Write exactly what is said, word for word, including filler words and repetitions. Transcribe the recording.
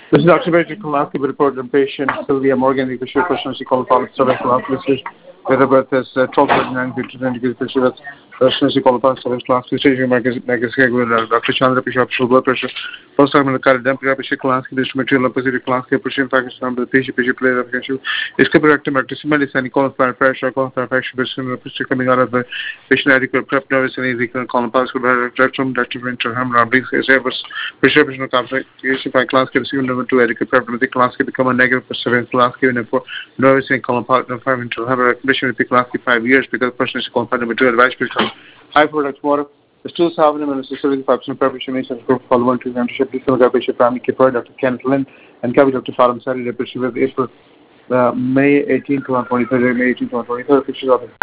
This is Doctor Patrick Kolaski with report on patient Sylvia Morgan, the Bishop Personal Qualified Service Class Research. Whether about this twelve thirty-nine fifty degree Bishop Personal Qualified Service Class Research, Doctor Chandra Bishop, blood pressure, first time in the current temperature, Bishop Kolaski, this material opposite class, patient factors number, the patient, patient player of issue, is corrected, medicine, qualified pressure, qualified pressure, patient coming out of the patient adequate prep nervous and easy qualified rectum, detriment, ham, rubbing, service, Bishop by class number two adequate prep, the class can become a negative for seven class given for nervous and qualified five into have a recognition with the class five years because the person is qualified number two advice become high product water. The still having a necessarily five percent preparation is group follow to mentorship, Bishop Rami Kipper, Doctor Kenneth Lynn, and Kavi Doctor Faram Sari, April uh, May eighteenth to twenty-third, May eighteenth to twenty-third, pictures of